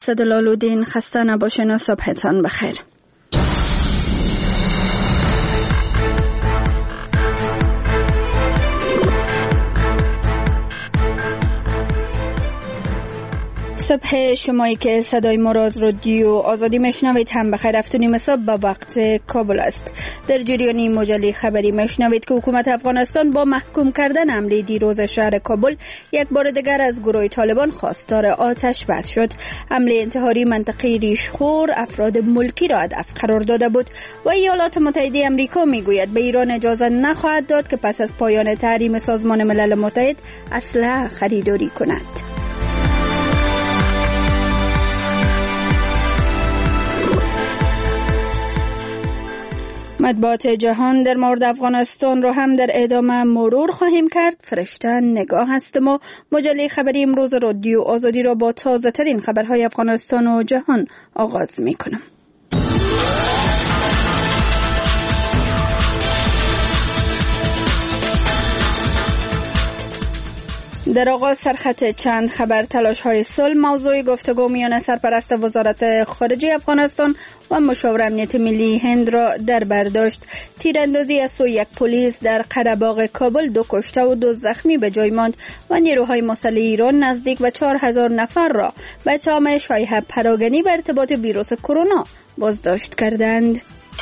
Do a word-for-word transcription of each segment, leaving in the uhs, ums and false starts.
اسدالله خسته نباشین و صبحتان بخیر. صبح شمایی که صدای ما را از رادیو آزادی میشنوید هم بخیر. هفت و نیم صبح به وقت کابل است. در جریان مجله خبری میشنوید که حکومت افغانستان با محکوم کردن حمله دیروز شهر کابل یک بار دیگر از گروه طالبان خواستار آتش بس شد. حمله انتحاری منطقه ریشخور افراد ملکی را هدف قرار داده بود و ایالات متحده آمریکا میگوید به ایران اجازه نخواهد داد که پس از پایان تحریم سازمان ملل متحد اسلحه خریداری کند. مطبوعات جهان در مورد افغانستان را هم در ادامه مرور خواهیم کرد. فرشته نگاه هستم و مجله خبری امروز رادیو آزادی را با تازه ترین خبرهای افغانستان و جهان آغاز می کنم. در آغاز سرخط چند خبر. تلاش های صلح موضوع گفتگو میان سرپرست وزارت خارجه افغانستان و مشاور امنیت ملی هند را در بر داشت. تیراندازی از سوی یک پلیس در قره‌باغ کابل دو کشته و دو زخمی به جای ماند و نیروهای مسلح ایران نزدیک به چهار هزار نفر را به اتهام شایعه پراکنی به ارتباط ویروس کرونا بازداشت کردند.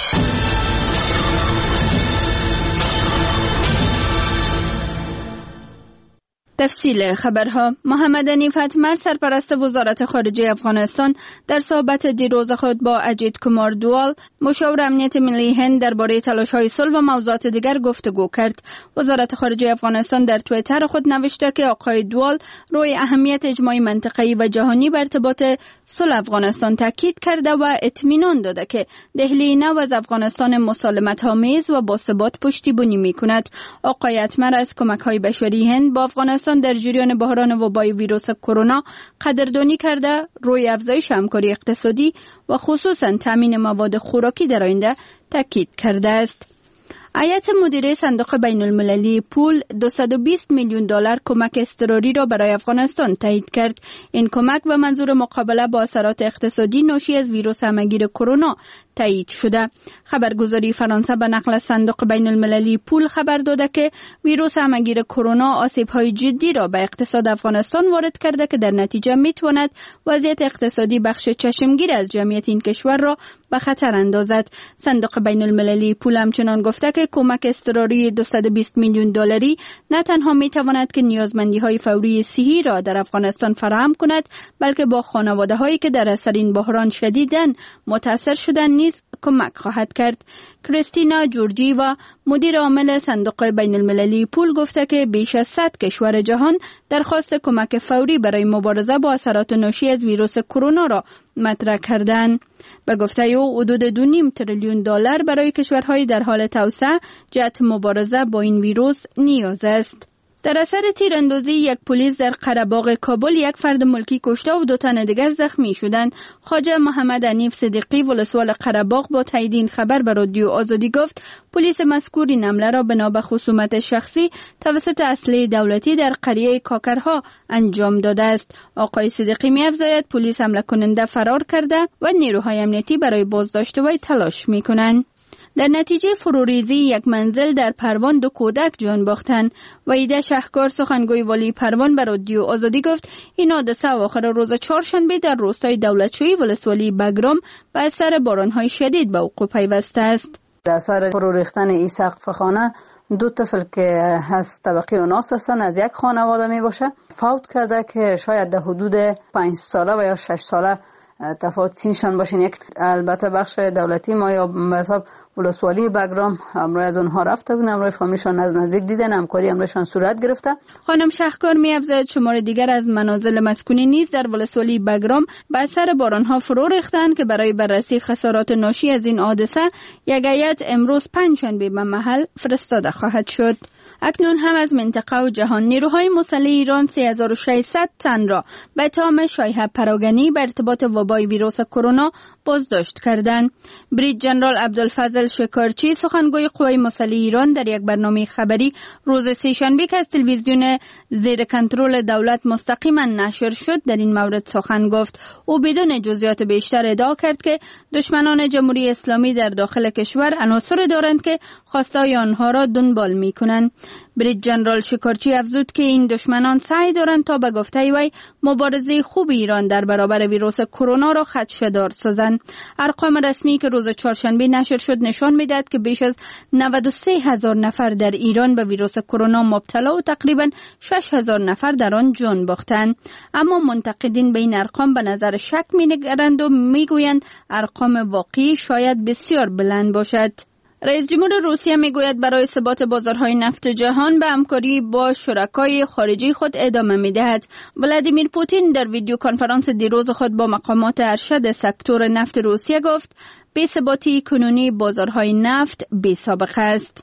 تفصیل خبرها. محمد حنیف اتمر سرپرست وزارت خارجه افغانستان در صحبت دیروز خود با اجیت کمار دوال مشاور امنیت ملی هند درباره تلاش‌های صلح و موضوعات دیگر گفتگو کرد. وزارت خارجه افغانستان در توییتر خود نوشته که آقای دوال روی اهمیت اجماع منطقه‌ای و جهانی بر ارتباط صلح افغانستان تاکید کرده و اطمینان داده که دهلی نو از افغانستان مسالمت‌آمیز و باثبات پشتیبانی می‌کند. آقای اتمر از کمک‌های بشری هند با افغانستان در جریان بحران وبای ویروس کرونا قدردانی کرده روی افزایش همکاری اقتصادی و خصوصاً تامین مواد خوراکی در آینده تاکید کرده است. هیئت مدیره صندوق بین المللی پول دویست و بیست میلیون دلار کمک اضطراری را برای افغانستان تایید کرد. این کمک به منظور مقابله با اثرات اقتصادی ناشی از ویروس همهگیر کرونا تایید شده. خبرگزاری فرانسه به نقل از صندوق بین المللی پول خبر داده که ویروس همهگیر کرونا آسیب‌های جدی را به اقتصاد افغانستان وارد کرده که در نتیجه میتواند وضعیت اقتصادی بخش چشمگیر از جمعیت این کشور را به خطر اندازد. صندوق بین المللی پول همچنان گفته که کمک اضطراری دویست و بیست میلیون دلاری نه تنها میتواند که نیازمندی‌های فوری صحی را در افغانستان فراهم کند، بلکه با خانواده‌هایی که در اثر این بحران شدیداً متاثر شدند نیز کمک خواهد کرد. کریستینا جورجی و مدیر عامل صندوق بین المللی پول گفته که بیش از صد کشور جهان درخواست کمک فوری برای مبارزه با اثرات ناشی از ویروس کرونا را مطرح کردند. به گفته او حدود دو و نیم تریلیون دلار برای کشورهای در حال توسعه جهت مبارزه با این ویروس نیاز است. در اثر تیراندازی یک پلیس در قره‌باغ کابل یک فرد ملکی کشته و دو تن دیگر زخمی شدند. خواجه محمد حنیف صدیقی ولسوال قره‌باغ با تایید این خبر به رادیو آزادی گفت پلیس مذکور این حمله را بنا به خصومت شخصی توسط اسلحه دولتی در قریه کاکرها انجام داده است. آقای صدیقی می‌افزاید پلیس حمله کننده فرار کرده و نیروهای امنیتی برای بازداشت وی تلاش می‌کنند. در نتیجه فروریزی یک منزل در پروان دو کودک جان باختند. وحیده شهکار سخنگوی والی پروان به رادیو آزادی گفت این حادثه آخر روز چهارشنبه در روستای دولتشویی ولسوالی بگرام به اثر باران‌های شدید به وقوع پیوسته است. در اثر فرو ریختن این سقف خانه دو طفل که از طبقه اوناس هستند از یک خانواده می باشه فوت کرده که شاید در حدود پنج ساله و یا شش ساله تفاوت سنشان باشین. یک البته بخش دولتی ما یا به حساب ولسوالی بگرام امروز از اونها رفته بودن، امروز فامیلشان از نزدیک دیدن، همکاری امروزشان صورت گرفته. خانم شهکار می‌افزاید شمار دیگر از منازل مسکونی نیز در ولسوالی بگرام به اثر باران‌ها فرو ریختند که برای بررسی خسارات ناشی از این حادثه یک هیئت امروز پنجشنبه به محل فرستاده خواهد شد. اکنون هم از منطقه و جهان نیروهای مسلح ایران سه هزار و ششصد تن را به اتهام شایعه پراگنی به ارتباط وبای ویروس کرونا بازداشت کردند. بریگیدر ژنرال عبدالفضل شکارچی سخنگوی قوای مسلح ایران در یک برنامه خبری روز سه‌شنبه که از تلویزیون زیر کنترل دولت مستقیما نشر شد در این مورد سخن گفت. او بدون جزئیات بیشتر ادعا کرد که دشمنان جمهوری اسلامی در داخل کشور عناصر دارند که خواستای آنها را دنبال می‌کنند. بریگیدر ژنرال شکارچی افزود که این دشمنان سعی دارند تا به گفته وی مبارزه خوب ایران در برابر ویروس کرونا را خدشه‌دار سازند. ارقام رسمی که روز چهارشنبه نشر شد نشان می‌دهد که بیش از نود و سه هزار نفر در ایران به ویروس کرونا مبتلا و تقریباً شش هزار نفر در آن جان باختند. اما منتقدین به این ارقام به نظر شک می‌نگرند و می‌گویند ارقام واقعی شاید بسیار بلند باشد. رئیس جمهور روسیه میگوید برای ثبات بازارهای نفت جهان به همکاری با شرکای خارجی خود ادامه میدهد. ولادیمیر پوتین در ویدیو کنفرانس دیروز خود با مقامات ارشد سکتور نفت روسیه گفت بی‌ثباتی کنونی بازارهای نفت بی‌سابقه است.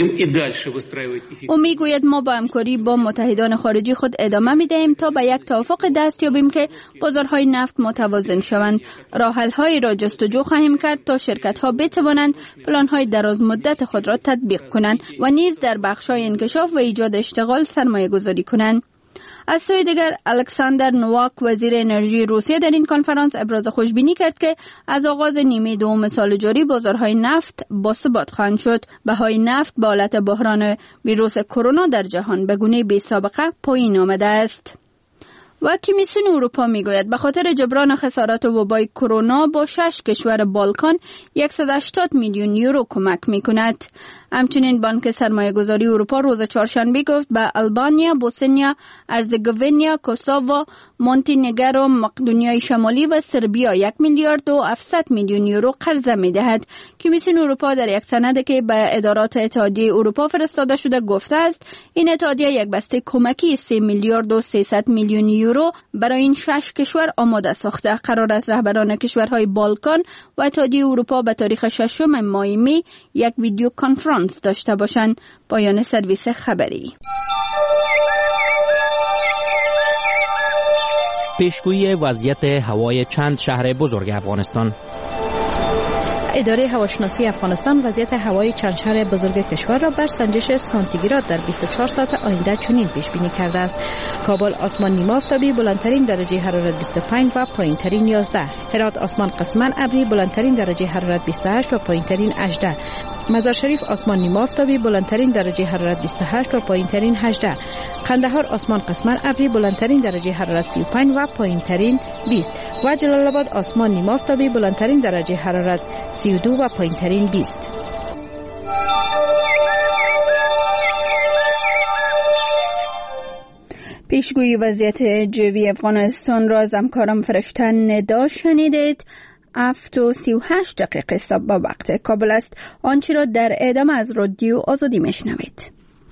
او میگوید ما با همکاری با متحدان خارجی خود ادامه میدهیم تا به یک توافق دست یابیم که بازارهای نفت متوازن شوند. راه حل‌هایی را جستجو خواهیم کرد تا شرکت‌ها بتوانند پلان‌های دراز مدت خود را تطبیق کنند و نیز در بخش‌های انکشاف و ایجاد اشتغال سرمایه‌گذاری کنند. از سوی دیگر الکساندر نوواک وزیر انرژی روسیه در این کنفرانس ابراز خوشبینی کرد که از آغاز نیمه دوم سال جاری بازارهای نفت با ثبات خواهند شد. بهای نفت به علت بحران ویروس کرونا در جهان به گونه بی‌سابقه پایین آمده است. و کمیسیون اروپا میگوید به خاطر جبران خسارات وبای کرونا با شش کشور بالکان صد و هشتاد میلیون یورو کمک میکند. همچنین بانک سرمایه‌گذاری اروپا روز چهارشنبه گفت به آلبانیا، بوسنیا، هرزگوینیا، کوسوو، مونتینگرو، مقدونیای شمالی و سربیا یک میلیارد و هفتصد میلیون یورو قرضه میدهد. کمیسیون اروپا در یک سند که به ادارات اتحادیه اروپا فرستاده شده گفته است این اتحادیه یک بسته کمکی سه میلیارد و سیصد میلیون یورو برای این شش کشور آماده ساخته. قرار است رهبران کشورهای بالکان و اتحادیه اروپا به تاریخ ششم ماه می یک ویدیو کنفرانس داشته باشند. پایان سرویس خبری. پیشگویی وضعیت هوای چند شهر بزرگ افغانستان. اداره هواشناسی افغانستان وضعیت هوای چند شهر بزرگ کشور را بر سنجش سانتیگراد در بیست و چهار ساعت آینده چنین پیش بینی کرده است: کابل آسمان نیمه آفتابی، بلندترین درجه حرارت بیست و پنج و پایینترین یازده. هرات آسمان قسما ابری، بلندترین درجه حرارت بیست و هشت و پایینترین هجده. مزار شریف آسمان نیمه آفتابی، بلندترین درجه حرارت بیست و هشت و پایینترین هجده. قندهار آسمان قسما ابری، بلندترین درجه حرارت سی و پنج و پایینترین بیست. و جلال آباد آسمان نیمه آفتابی، بلندترین درجه حرارت سی و دو و پایینترین بیست. پیشگویی وضعیت جوی افغانستان را از همکارم فرشته ندا شنیدید. هفت و سی و هشت دقیقه صبح با وقت کابل است. آنچه را در ادامه از رادیو آزادی میشنوید.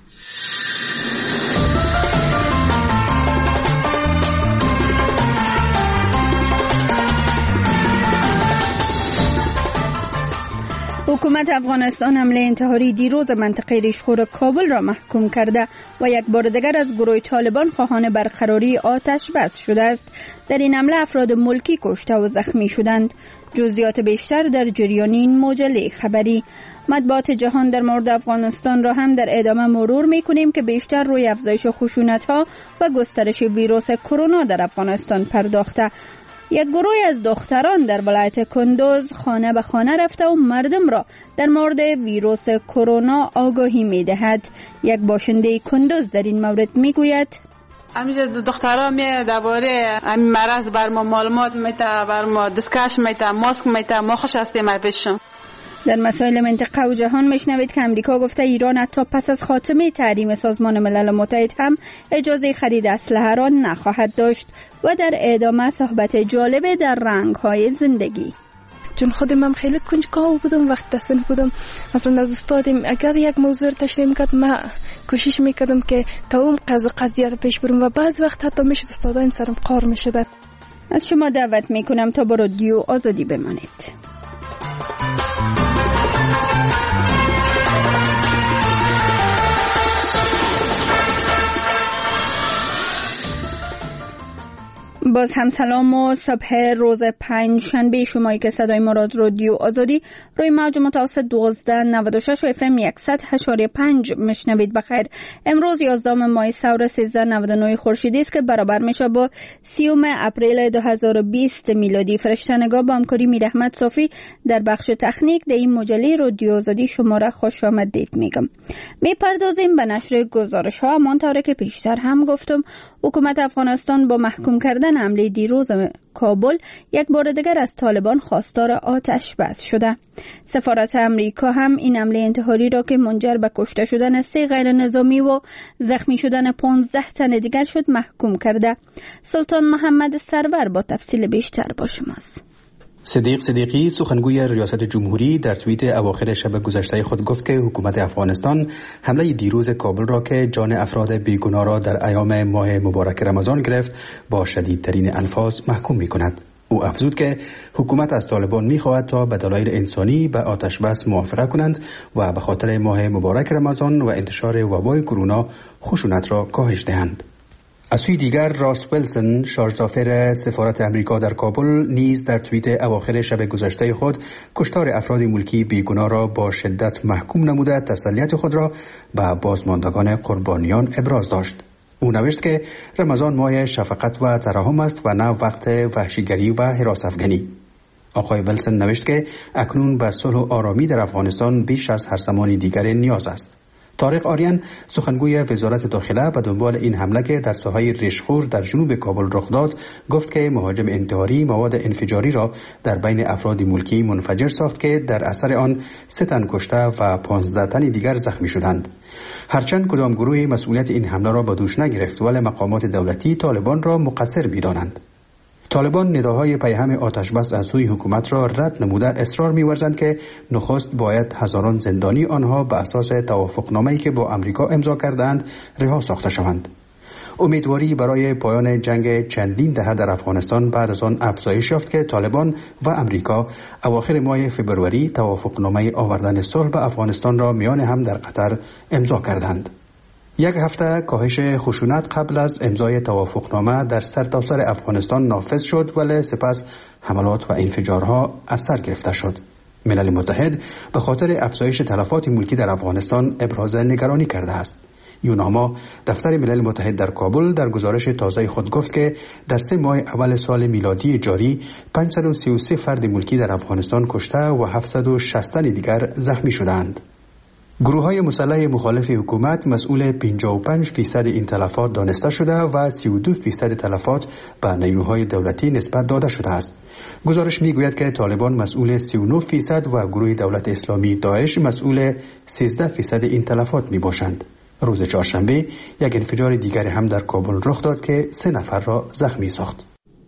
حکومت افغانستان حمله انتحاری دیروز منطقه ریشخور کابل را محکوم کرده و یک بار دیگر از گروه طالبان خواهان برقراری آتش بس شده است. در این حمله افراد ملکی کشته و زخمی شدند. جزئیات بیشتر در جریان این مجله خبری. مطبوعات جهان در مورد افغانستان را هم در ادامه مرور می‌کنیم که بیشتر روی افزایش خشونت‌ها و گسترش ویروس کرونا در افغانستان پرداخته. یک گروه از دختران در ولایت کندوز خانه به خانه رفته و مردم را در مورد ویروس کرونا آگاهی می‌دهد. یک باشنده کندوز در این مورد می‌گوید: همینجا دخترها می درباره این مرض بر ما معلومات میده، بر ما دستکش میده، ماسک میده، ما خوش هستیم پیششون. در مسائل منطقه و جهان میشنوید که امریکا گفته ایران حتی پس از خاتمه تحریم سازمان ملل متحد هم اجازه خرید اسلحه را نخواهد داشت. و در ادامه صحبت جالب در رنگ‌های زندگی. چون خودم هم خیلی کنجکاو بودم وقت دستن بودم، مثلا از استادم اگر یک موضوع تشریح میکرد ما کوشش میکردم که تا اون قضیه رو پیش برم و بعض وقت حتی میشد استادان سرم قار میشد. از شما دعوت میکنم تا با رادیو آزادی بمانید. باز هم سلام و صبح روز پنج شنبه شمایی که صدای ما را از رادیو آزادی روی موج متوسط دوازده نود و شش و اف ام صد و هشت و پنج مشنوید. بخیر. امروز یازدهم ماه سور سیزده نود و نه خورشیدی است که برابر میشه با سیوم اپریل دو هزار و بیست میلادی. فرشته‌نگار با همکاری میر احمد صافی در بخش تکنیک در این مجله رادیو آزادی شما را خوش آمدید میگم. میپردازیم به نشر گزارش ها. همانطور که پیشتر هم گفتم، حکومت افغانستان با محکوم کردن حمله دیروز کابل یک بار دیگر از طالبان خواستار آتش بس شده. سفارت امریکا هم این حمله انتحاری را که منجر به کشته شدن سه غیر نظامی و زخمی شدن پانزده تن دیگر شد محکوم کرده. سلطان محمد سرور با تفصیل بیشتر با شماست. صدیق صدیقی سخنگوی ریاست جمهوری در توییت اواخر شب گذشته خود گفت که حکومت افغانستان حمله دیروز کابل را که جان افراد بیگناه را در ایام ماه مبارک رمضان گرفت با شدیدترین الفاظ محکوم می کند. او افزود که حکومت از طالبان می خواهد تا به دلایل انسانی به آتش بس موافقت کنند و به خاطر ماه مبارک رمضان و انتشار وبای کرونا خشونت را کاهش دهند. از سوی دیگر راس ویلسون شارژدافر سفارت امریکا در کابل نیز در توییت اواخر شب گذشته خود کشتار افراد ملکی بیگناه را با شدت محکوم نموده تسلیت خود را به بازماندگان قربانیان ابراز داشت. او نوشت که رمضان ماه شفقت و ترحم است و نه وقت وحشیگری و هراس افغانی. آقای ویلسون نوشت که اکنون به صلح و آرامی در افغانستان بیش از هر زمان دیگر نیاز است. طارق آریان سخنگوی وزارت داخله به دنبال این حمله که در ساحه ریشخور در جنوب کابل رخ داد گفت که مهاجم انتحاری مواد انفجاری را در بین افراد ملکی منفجر ساخت که در اثر آن سه تن کشته و پانزده تن دیگر زخمی شدند. هرچند کدام گروهی مسئولیت این حمله را به دوش نگرفت، ولی مقامات دولتی طالبان را مقصر می‌دانند. طالبان نداهای پیهم آتش بس از سوی حکومت را رد نموده اصرار می‌ورزند که نخست باید هزاران زندانی آنها به اساس توافقنامه‌ای که با امریکا امضا کردند رها ساخته شوند. امیدواری برای پایان جنگ چندین دهه در افغانستان بعد از آن افزایش یافت که طالبان و امریکا اواخر ماه فوریه توافقنامه آوردن صلح به افغانستان را میان هم در قطر امضا کردند. یک هفته کاهش خشونت قبل از امضای توافقنامه در سرتاسر افغانستان نافذ شد، ولی سپس حملات و انفجارها از سر گرفته شد. ملل متحد به خاطر افزایش تلفات ملکی در افغانستان ابراز نگرانی کرده است. یوناما دفتر ملل متحد در کابل در گزارش تازه خود گفت که در سه ماه اول سال میلادی جاری پانصد و سی و سه فرد ملکی در افغانستان کشته و هفتصد و شصت دیگر زخمی شدند. گروه‌های مسلح مخالف حکومت مسئول پنجاه و پنج فیصد این تلفات دانسته شده و سی و دو فیصد تلفات به نیروهای دولتی نسبت داده شده است. گزارش می‌گوید که طالبان مسئول سی و نه فیصد و گروه دولت اسلامی داعش مسئول سیزده فیصد این تلفات میباشند. روز چهارشنبه یک انفجار دیگر هم در کابل رخ داد که سه نفر را زخمی ساخت.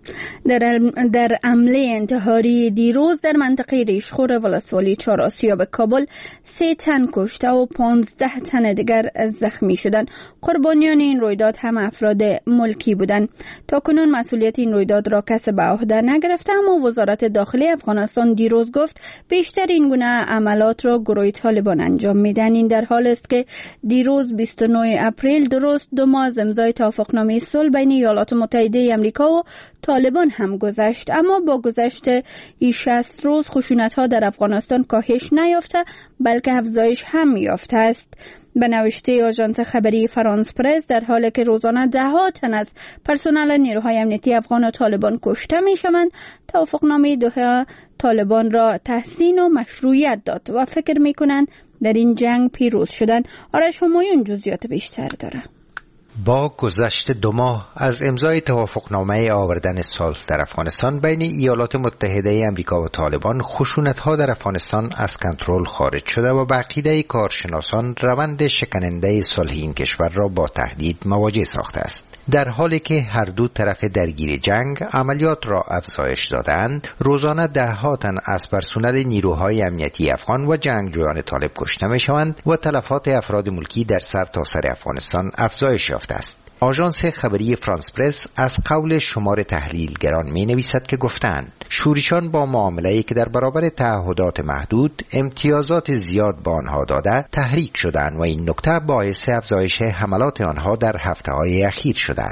در در حمله انتحاری دیروز در منطقه ریشخور ولسوالی چهار آسیاب کابل سه تن کشته و پانزده تن دیگر زخمی شدند. قربانیان این رویداد هم افراد ملکی بودند. تا کنون مسئولیت این رویداد را کسی به عهده نگرفته، اما وزارت داخلی افغانستان دیروز گفت بیشتر این گونه عملات را گروه طالبان انجام میدن. این در حال است که دیروز بیست و نه اپریل درست دو ماه از امضای توافقنامه صلح بین ایالات متحده آمریکا و طالبان هم گذشت، اما با گذشت این شصت روز خشونت‌ها در افغانستان کاهش نیافته بلکه افزایش هم یافته است. به نوشته آژانس خبری فرانس پرس، در حالی که روزانه ده ها تن از پرسنل نیروهای امنیتی افغان و طالبان کشته می‌شوند، توافقنامه دوحه طالبان را تحسین و مشروعیت داد و فکر می‌کنند در این جنگ پیروز شدن. آرش همایون جزئیات بیشتر داره. با گذشت دو ماه از امضای توافقنامه آوردن صلح در افغانستان بین ایالات متحده آمریکا و طالبان، خشونت‌ها در افغانستان از کنترل خارج شده و به عقیده کارشناسان روند شکننده صلح این کشور را با تهدید مواجه ساخته است. در حالی که هر دو طرف درگیر جنگ عملیات را افزایش دادند، روزانه ده ها تن از پرسنل نیروهای امنیتی افغان و جنگجویان طالب کشته می‌شوند و تلفات افراد ملکی در سرتاسر افغانستان افزایش یافته است. آژانس خبری فرانس پرس از قول شمار تحلیلگران می نویسد که گفتند شورشیان با معامله‌ای که در برابر تعهدات محدود امتیازات زیاد به آنها داده تحریک شدند و این نکته باعث افزایش حملات آنها در هفته‌های اخیر شده است.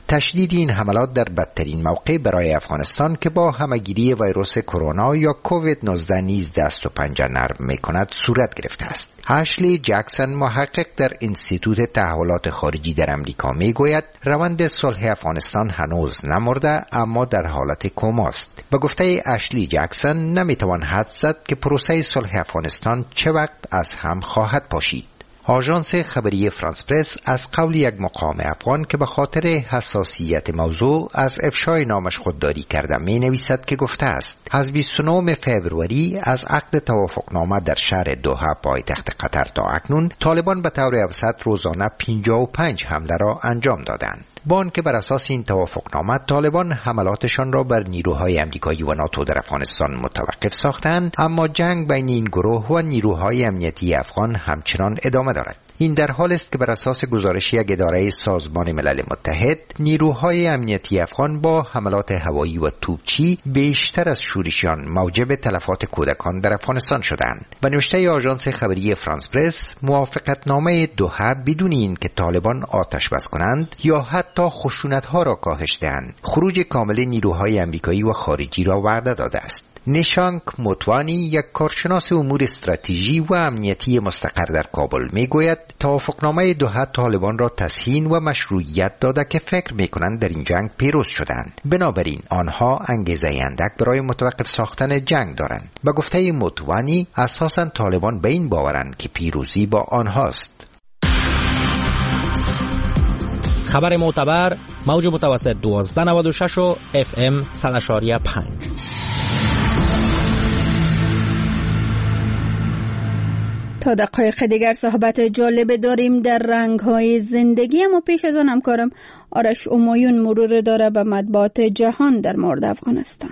تشدید این حملات در بدترین موقع برای افغانستان که با همگیری ویروس کرونا یا کووید نوزده نیز دست و پنجه نرم می‌کند صورت گرفته است. اشلی جکسون، محقق در انستیتوت تحولات خارجی در امریکا، میگوید روند صلح افغانستان هنوز نمرده اما در حالت کماست. به گفته اشلی جکسون نمیتوان حدس زد که پروسه صلح افغانستان چه وقت از هم خواهد پاشید. آژانس خبری فرانس پرس از قول یک مقام افغان که به خاطر حساسیت موضوع از افشای نامش خودداری کرده می نویسد که گفته است از بیست و نهم فوریه از عقد توافقنامه در شهر دوحه پایتخت قطر تا اکنون طالبان به طور اوسط روزانه پنجاه و پنج حمله را انجام دادند. با آنکه بر اساس این توافقنامه طالبان حملاتشان را بر نیروهای امریکایی و ناتو در افغانستان متوقف ساختند، اما جنگ بین این گروه و نیروهای امنیتی افغان همچنان ادامه دارد. این در حال است که بر اساس گزارش یک اداره سازمان ملل متحد نیروهای امنیتی افغان با حملات هوایی و توپچی بیشتر از شورشیان موجب تلفات کودکان در افغانستان شدند. به نوشته آژانس خبری فرانس پرس، موافقتنامه دوحه بدون این که طالبان آتش بس کنند یا حتی خشونت‌ها را کاهش دهند، خروج کامل نیروهای امریکایی و خارجی را وعده داده است. نشانک موتوانی، یک کارشناس امور استراتژی و امنیتی مستقر در کابل، میگوید توافقنامه دوحه طالبان را تسهیل و مشروعیت داده که فکر میکنند در این جنگ پیروز شدند. بنابراین آنها انگیزه اندک برای متوقف ساختن جنگ دارند. به گفته موتوانی اساساً طالبان به این باورند که پیروزی با آنهاست. خبر معتبر، موج متوسط دوازده نود و شش و اف ام صد و پنج. تا دقایق دیگر صحبت جالب داریم در رنگ‌های زندگی، اما پیش از آن همکارم آرش امایون مرور داره به مطبوعات جهان در مورد افغانستان.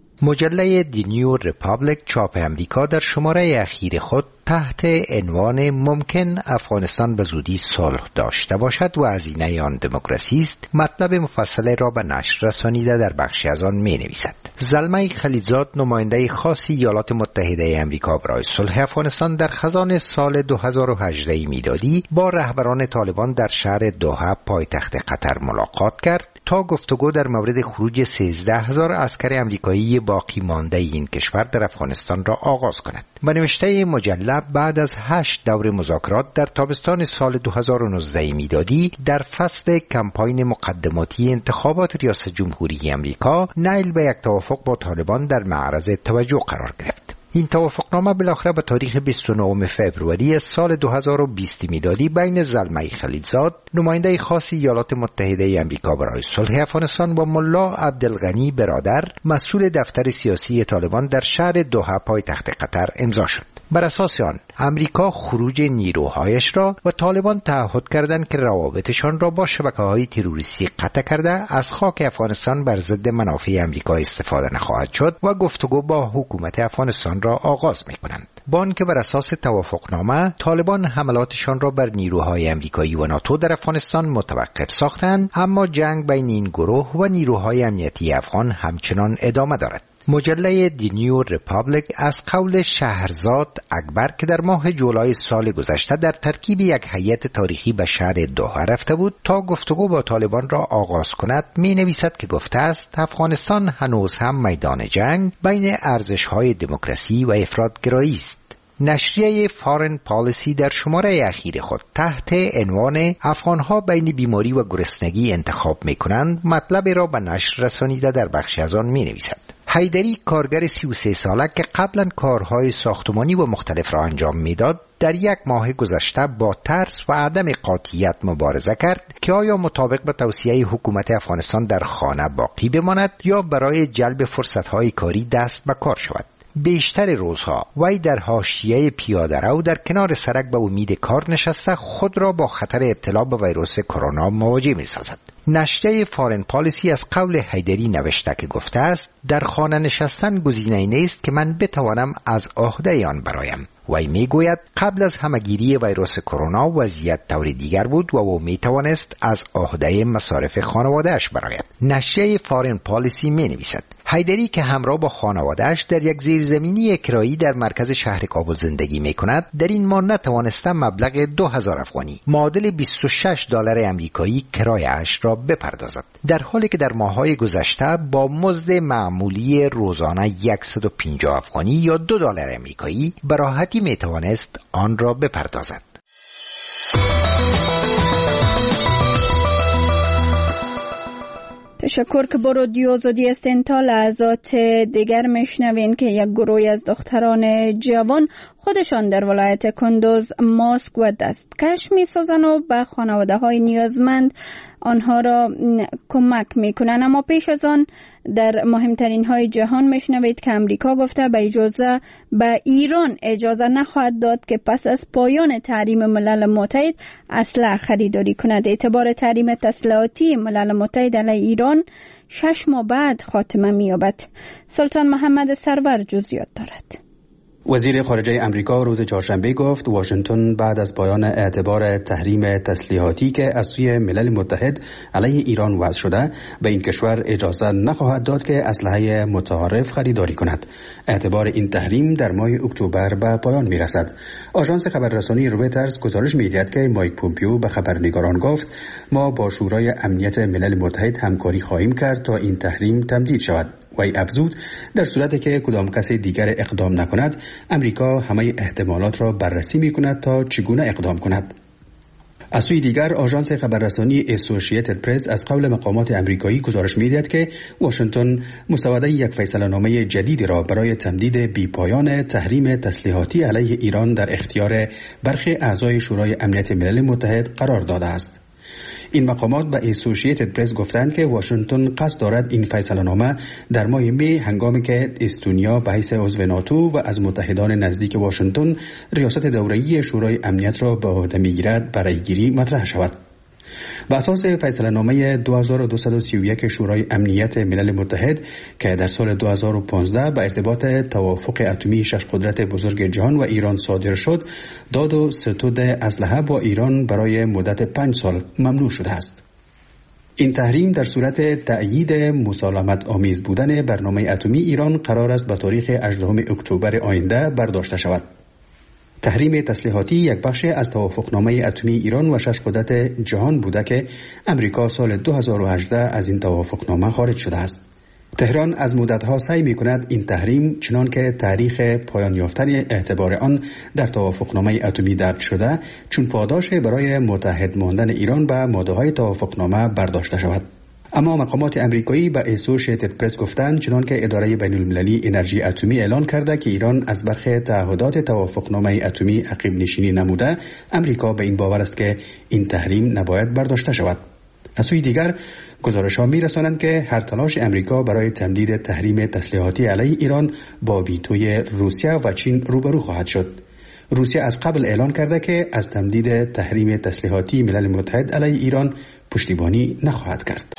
مجله دی نیو ریپابلیک چاپ امریکا در شماره اخیر خود تحت عنوان ممکن افغانستان به زودی صلح داشته باشد و هزینه آن دموکراسی است مطلب مفصل را به نشر رسانیده در بخشی از آن می نویسد. زلمه خلیلزاد، نماینده خاص ایالات متحده امریکا برای صلح افغانستان، در خزان سال دو هزار و هجده میلادی با رهبران طالبان در شهر دوحه پایتخت قطر ملاقات کرد تا گفتگو در مورد خروج سیزده هزار عسکر امریکایی باقی مانده این کشور در افغانستان را آغاز کند. به نوشته مجله بعد از هشت دور مذاکرات در تابستان سال دو هزار و نوزده میلادی در فصل کمپاین مقدماتی انتخابات ریاست جمهوری امریکا، نیل به یک توافق با طالبان در معرض توجه قرار گرفت. این توافقنامه بالاخره به تاریخ بیست و نهم فوریه سال دو هزار و بیست میلادی بین زلمه خلیلزاد، نماینده خاص ایالات متحده آمریکا برای صلح افغانستان، و ملا عبدالغنی برادر، مسئول دفتر سیاسی طالبان در شهر دوحه پایتخت قطر امضا شد. بر اساس آن امریکا خروج نیروهایش را و طالبان تعهد کردند که روابطشان را با شبکه‌های تروریستی قطع کرده از خاک افغانستان بر ضد منافع امریکا استفاده نخواهد شد و گفتگو با حکومت افغانستان را آغاز می‌کنند. با آنکه بر اساس توافقنامه طالبان حملاتشان را بر نیروهای امریکایی و ناتو در افغانستان متوقف ساختند، اما جنگ بین این گروه و نیروهای امنیتی افغان همچنان ادامه دارد. مجله دی نیو ریپابلیک از قول شهرزاد اکبر که در ماه جولای سال گذشته در ترکیب یک هیئت تاریخی به شهر دوحه رفته بود تا گفتگو با طالبان را آغاز کند، می نویسد که گفته است افغانستان هنوز هم میدان جنگ بین ارزش‌های دموکراسی و افراط‌گرایی است. نشریه فارن پالیسی در شماره اخیر خود تحت عنوان افغانها بین بیماری و گرسنگی انتخاب می کنند مطلب را به نشر رسانیده در بخشی از آن می نویسد. حیدری، کارگر سی و سه ساله که قبلا کارهای ساختمانی و مختلف را انجام میداد، در یک ماه گذشته با ترس و عدم قاطعیت مبارزه کرد که آیا مطابق با توصیه حکومت افغانستان در خانه باقی بماند یا برای جلب فرصت‌های کاری دست به کار شود. بیشتر روزها وی در حاشیه پیاده رو در کنار سرک به امید کار نشسته خود را با خطر ابتلا به ویروس کرونا مواجه می سازد. نشریه فارن پالیسی از قول حیدری نوشته که گفته است در خانه نشستن گزینه‌ای نیست که من بتوانم از عهده آن برایم. وی می گوید قبل از همهگیری ویروس کرونا وضعیت طور دیگر بود و او می توانست از عهده مصارف خانواده‌اش برآید. نشریه فارن پالیسی می نویسد حیدری که همراه با خانواده‌اش در یک زیرزمینی کرایی در مرکز شهر کابل زندگی می کند، در این ماه نتوانسته مبلغ دو هزار افغانی معادل بیست و شش دلار امریکایی کرایه‌اش را بپردازد، در حالی که در ماه‌های گذشته با مزد معمولی روزانه صد و پنجاه افغانی یا دو دلار امریکایی به راحتی می توانست آن را بپردازد. تشکر که با رادیو آزادی است. تا لحظات دیگر میشنوین که یک گروه از دختران جوان خودشان در ولایت کندوز ماسک و دستکش میسازن و به خانواده های نیازمند آنها را کمک میکنن. اما پیش از آن در مهمترین های جهان میشنوید که امریکا گفته به اجازه به ایران اجازه نخواهد داد که پس از پایان تحریم ملل متحد اسلحه خریداری کند. اعتبار تحریم تسلیحاتی ملل متحد علیه ایران شش ماه بعد خاتمه می‌یابد. سلطان محمد سرور جزئیات دارد. وزیر خارجه امریکا روز چهارشنبه گفت واشنگتن بعد از پایان اعتبار تحریم تسلیحاتی که از سوی ملل متحد علیه ایران وضع شده به این کشور اجازه نخواهد داد که اسلحه متعارف خریداری کند. اعتبار این تحریم در ماه اکتبر به پایان میرسد. آژانس خبررسانی رویترز گزارش می‌دهد که مایک پومپیو به خبرنگاران گفت ما با شورای امنیت ملل متحد همکاری خواهیم کرد تا این تحریم تمدید شود. وی افزود در صورتی که کدام کسی دیگر اقدام نکند، امریکا همه احتمالات را بررسی می‌کند تا چگونه اقدام کند. از سوی دیگر آژانس خبررسانی اسوسییتد پرس از قول مقامات امریکایی گزارش می‌دهد که واشنگتن مسوده یک فیصله‌نامه جدیدی را برای تمدید بی‌پایان تحریم تسلیحاتی علیه ایران در اختیار برخی اعضای شورای امنیت ملل متحد قرار داده است. این مقامات به اسوسییتد پرس گفتند که واشنگتن قصد دارد این فیصله‌نامه در ماه می هنگامی که استونیا به حیث عضو ناتو و از متحدان نزدیک واشنگتن ریاست دوره‌ای شورای امنیت را به عهده می‌گیرد برای گیری مطرح شود. بر اساس فیصله‌نامه دو هزار و دویست و سی و یک شورای امنیت ملل متحد که در سال دو هزار و پانزده به ارتباط توافق اتمی شش قدرت بزرگ جهان و ایران صادر شد، داد و ستود اسلحه با ایران برای مدت پنج سال ممنوع شده است. این تحریم در صورت تأیید مسالمت آمیز بودن برنامه اتمی ایران قرار است به تاریخ هجدهم اکتبر آینده برداشته شود. تحریم تسلیحاتی یک بخش از توافقنامه اتمی ایران و شش قدرت جهان بوده که امریکا سال دو هزار و هجده از این توافقنامه خارج شده است. تهران از مدتها سعی می‌کند این تحریم چنان که تاریخ پایان یافتن اعتبار آن در توافقنامه اتمی درج شده چون پاداش برای متحد ماندن ایران به ماده‌های توافقنامه برداشته شود. اما مقامات امریکایی به اسوسییتد پرس گفتند چنان که اداره بین‌المللی انرژی اتمی اعلان کرده که ایران از برخی تعهدات توافقنامه اتمی عقب نشینی نموده، امریکا به این باور است که این تحریم نباید برداشته شود. از سوی دیگر گزارش‌ها می‌رسانند که هر تلاش امریکا برای تمدید تحریم تسلیحاتی علیه ایران با ویتوی روسیه و چین روبرو خواهد شد. روسیه از قبل اعلان کرده که از تمدید تحریم تسلیحاتی ملل متحد علیه ایران پشتیبانی نخواهد کرد.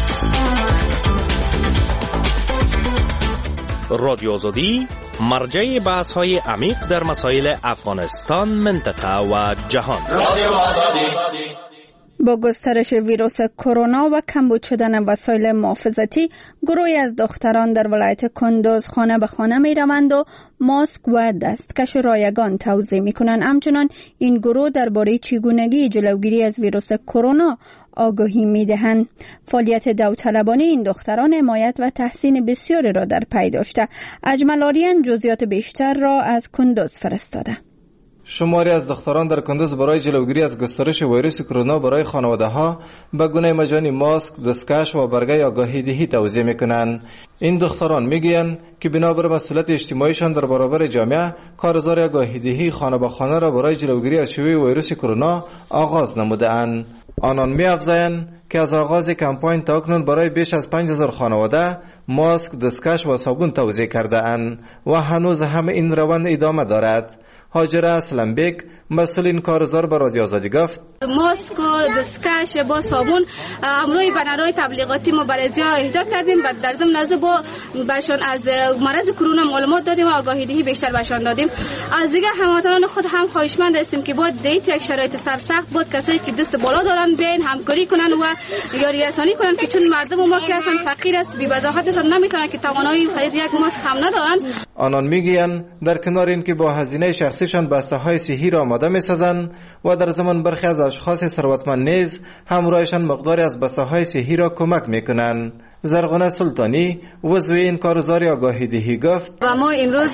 رادیو آزادی مرجع بحث‌های عمیق در مسائل افغانستان، منطقه و جهان. رادیو آزادی. با گسترش ویروس کرونا و کمبود شدن وسایل محافظتی، گروهی از دختران در ولایت کندوز خانه به خانه می روند و ماسک و دستکش رایگان توزیع می کنند. همچنان این گروه درباره چگونگی جلوگیری از ویروس کرونا آگاهی می دهند. فعالیت داوطلبانه این دختران حمایت و تحسین بسیاری را در پی داشته. اجمل آریان جزئیات بیشتر را از کندوز فرستاده. شماری از دختران در کندوز برای جلوگیری از گسترش ویروس کرونا برای خانواده‌ها به گونه مجانی ماسک، دستکش و برگه آگاهی دهی توزیع می‌کنند. این دختران میگویند که بنابر مسئولیت اجتماعیشان در برابر جامعه، کارزار آگاهی دهی خانه به خانه را برای جلوگیری از شیوع ویروس کرونا آغاز نموده‌اند. آنان می‌افزایند که از آغاز کمپاین تا اکنون برای بیش از پنج هزار خانواده ماسک، دستکش و صابون توزیع کرده‌اند و هنوز هم این روند ادامه دارد. هاجره اسلمبک مسئول این کارزار به رادیو آزادی گفت ماسک و دستکش با صابون امروی بنرهای تبلیغاتی ما برای زیا اهدا کردیم و در ضمن از با برشان از مرض کرونا معلومات دادیم و آگاهی دهی بیشتر برشان دادیم. از دیگه هموطنان خود هم خواهشمند هستیم که با دیت یک شرایط سرسخت بود کسایی که دست بالا دارن بیاین همکاری کنن و یاری رسانی کنن که چون مردم ما که اصلا فقیر است بی وضاحت است نمیتونن که توانایی خرید یک ماسک هم ندارن. آنان میگویند در کنار اینکه با هزینه شخصیشان بسته های صحی را آماده میسازند و در زمان برخی از اشخاص ثروتمند نیز همراهشان مقداری از بسته های صحی را کمک میکنند. زرغونه سلطانی عضو این کارزار آگاهی دهی گفت و ما امروز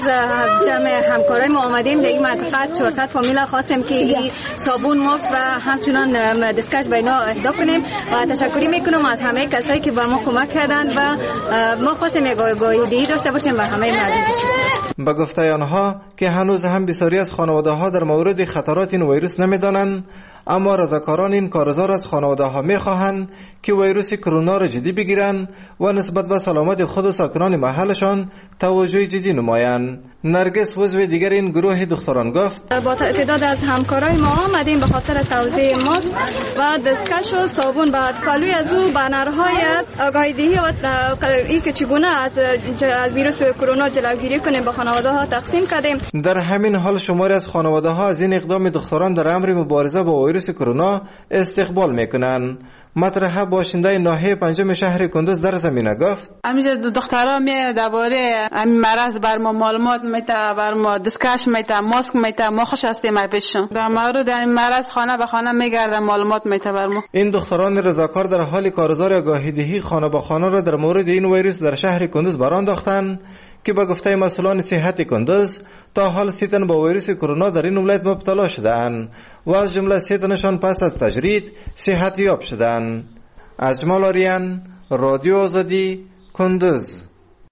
جمع همکارای ما آمدیم در این منطقه چهارصد فامیل خواستیم که این صابون ماسک و همچنان دستکش به اینا اهدا کنیم و تشکری میکنم از همه کسایی که به ما کمک کردند و ما خواستیم یک آگاهی دهی داشته باشیم و همه مردم باشیم. به گفته آنها که هنوز هم بسیاری از خانواده ها در مورد خطرات این ویروس نمیدانند، اما رضاکاران این کارزار از خانواده ها می خواهند که ویروس کرونا را جدی بگیرند و نسبت به سلامت خود و ساکنان محلشان توجه جدی نمایند. نرگس عضو دیگر این گروه دختران گفت با تعداد از همکارای ما آمدیم به خاطر توزیع ماسک و دستکش و صابون بعد پلوی از او بنرهای از آگاهی دهی و این که چگونه از ویروس کرونا جلوگیری کنیم به خانواده ها تقسیم کردیم. در همین حال شماری از خانواده ها از این اقدام دختران در امر مبارزه با ویروس کرونا استقبال میکنند. مطرح باشنده ناحیه پنجم شهر کندوز در زمینه گفت همینجا دخترها می درباره این مرض بر ما معلومات میته، بر ما دستکش میته، ماسک میته، ما خوش هستیم پیششون در مورد این مرض خانه به خانه میگردن معلومات میته بر ما. این دختران رضاکار در حال کارزار آگاهی دهی خانه به خانه را در مورد این ویروس در شهر کندوز برانداختند که به گفته مسئولان صحت کندوز تا حال سی تن با ویروس کرونا در این ولایت مبتلا شدند و از جمله سی تنشان پس از تجرید صحت یاب شدند. اجمال آریان، رادیو آزادی، کندوز.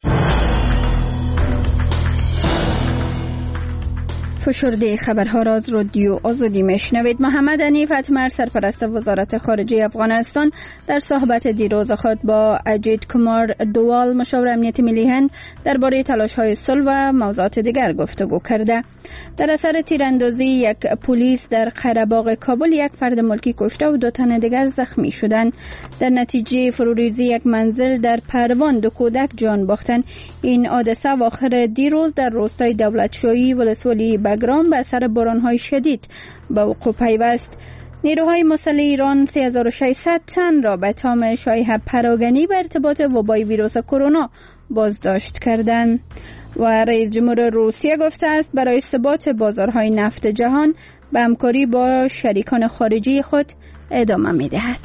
فشرده خبرها را از رادیو آزادی میشنوید. محمد حنیف اتمر سرپرست وزارت خارجه افغانستان در صحبت دیروز خود با اجیت کمار دوال مشاور امنیت ملی هند درباره تلاش‌های صلح و موضوعات دیگر گفتگو کرده. در اثر تیراندازی یک پلیس در قره‌باغ کابل یک فرد ملکی کشته و دو تن دیگر زخمی شدند. در نتیجه فروریزی یک منزل در پروان دو کودک جان باختند. این حادثه اواخر دیروز در روستای دولتشاهی ولسوالی بگرام به اثر باران‌های شدید به وقوع پیوست. نیروهای مسلح ایران سه هزار و ششصد تن را به تهم شایعه پراگنی به ارتباط وبای ویروس کرونا بازداشت کردند. و رئیس جمهور روسیه گفته است برای ثبات بازارهای نفت جهان به همکاری با شریکان خارجی خود ادامه می‌دهد.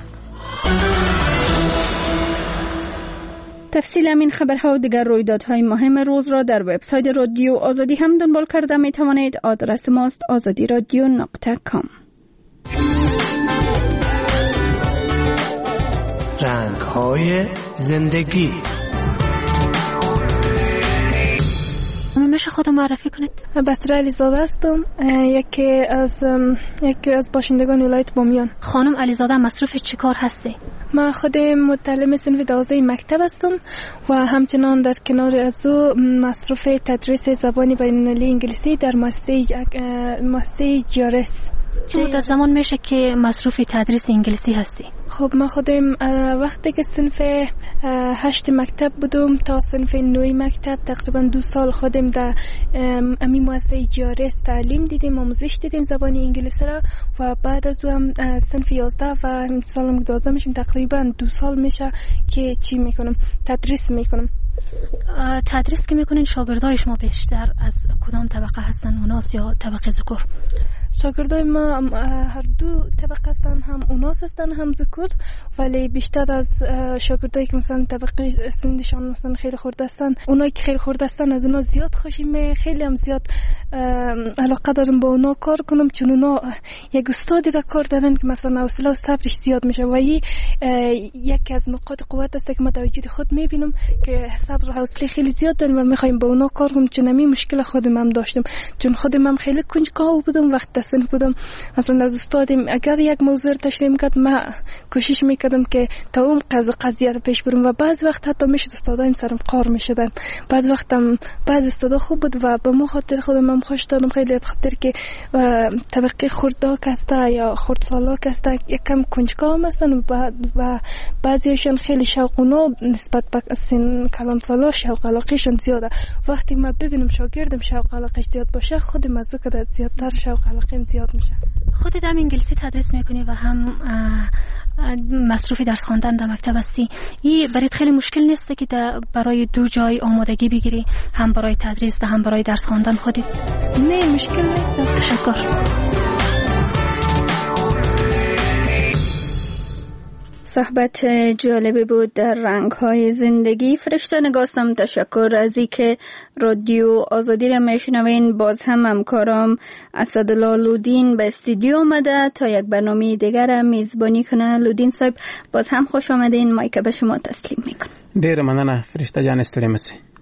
تفصیل این خبرها و دیگر رویدادهای مهم روز را در وبسایت رادیو آزادی هم دنبال کرده می توانید. آدرس ماست آزادی رادیو نقطه کام. رنگ‌های زندگی. میشه خودم معرفی کنید؟ بسره علیزاده هستم، یکی از یکی از باشندگان ولایت بامیان. خانم علیزاده مصروف چیکار هستی؟ من خودم متعلم صنف دوازده مکتب هستم و همچنان در کنار از او مصروف تدریس زبان بین‌المللی انگلیسی در مؤسسه جیارس. چه مدت زمان میشه که مصروف تدریس انگلیسی هستی؟ خب من خودم وقتی که صنف هشت مکتب بودم تا صنف نوی مکتب تقریبا دو سال خودم در امی مؤسسه جیارس تعلیم دیدیم، آموزش دیدیم زبان انگلیسی را و بعد از او هم صنف یازده و سال دوازده میشیم تقریبا دو سال میشه که چی میکنم تدریس میکنم. تدریس که میکنین شاگردای شما بیشتر از کدام طبقه هستن، اوناس یا طبقه ذکور؟ شاگردای ما هر دو طبقه هستن، هم اوناس هستن هم ذکور، ولی بیشتر از شاگردایی که مثلا طبقه سندشان مثلا خیلی خورده هستن، اونایی که خیلی خورده هستن از اونا زیاد خوشیم، خیلی هم زیاد علاقه دارم با اونا کار کنم، چون اونا یک استادی را کار دارن که مثلا حوصله و صبرش زیاد میشه و این یکی از نقاط قوت است که ما در وجود خود میبینم که صبر و حوصله خیلی زیاد داریم و میخوایم با اونا کار کنیم، چون همین مشکل خودم هم داشتم، چون خودم هم خیلی کنجکاو بودم وقت صنف بودم مثلا از استادم اگر یک موضوع تشریح میکرد ما کوشش میکردم که تا اون قضیه رو پیش برم و بعض وقت حتی میشد استادان سرم قار میشدن. بعض وقتم بعض استادا خوب بود و به مو خاطر خودم هم خوش دادم خیلی بخاطر که طبقه خرداک هسته یا خردسالاک هسته یکم کنجکاو هستن و بعضیشون خیلی شوقونو نسبت به سن کلان سالا شوق علاقهشون زیاده. وقتی ما ببینم شاگردم شوق علاقهش زیاد باشه خود مزه که زیادتر شوق علاقه زیاد میشه. خودت هم انگلیسی تدریس میکنی و هم مصروف درس خواندن در مکتب هستی. این برات خیلی مشکل نیست که برای دو جای آمادگی بگیری، هم برای تدریس و هم برای درس خواندن خودت؟ نه مشکل نیست. تشکر. صحبت جالبی بود در رنگ‌های زندگی. فرشته نگاستم تشکر از اینکه رادیو آزادی را میشنوین. باز هم همکارم اسدالله لودین به استودیو آمده تا یک برنامه دیگر میزبانی کنه. لودین صاحب باز هم خوش آمدین. مایک به شما تسلیم میکنم. ډیر مننه فرشته جان، ستړي مشئ.